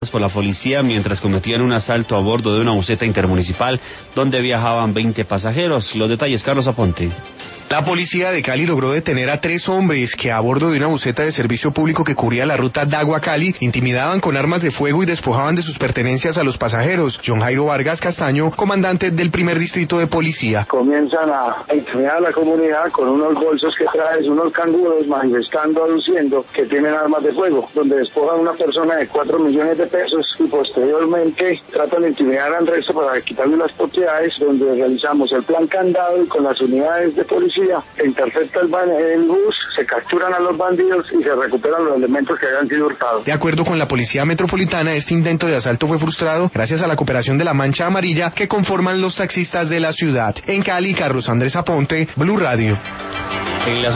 por la policía mientras cometían un asalto a bordo de una buseta intermunicipal donde viajaban 20 pasajeros. Los detalles, Carlos Aponte. La policía de Cali logró detener a 3 hombres que a bordo de una buseta de servicio público que cubría la ruta Dagua-Cali intimidaban con armas de fuego y despojaban de sus pertenencias a los pasajeros. John Jairo Vargas Castaño, comandante del primer distrito de policía. Comienzan a intimidar a la comunidad con unos bolsos que traen, unos canguros, manifestando, aduciendo que tienen armas de fuego, donde despojan a una persona de 4 millones de pesos y posteriormente tratan de intimidar al resto para quitarle las propiedades, donde realizamos el plan candado y con las unidades de policía se intercepta el bus, se capturan a los bandidos y se recuperan los elementos que habían sido hurtados. De acuerdo con la Policía Metropolitana, este intento de asalto fue frustrado gracias a la cooperación de la Mancha Amarilla que conforman los taxistas de la ciudad. En Cali, Carlos Andrés Aponte, Blue Radio.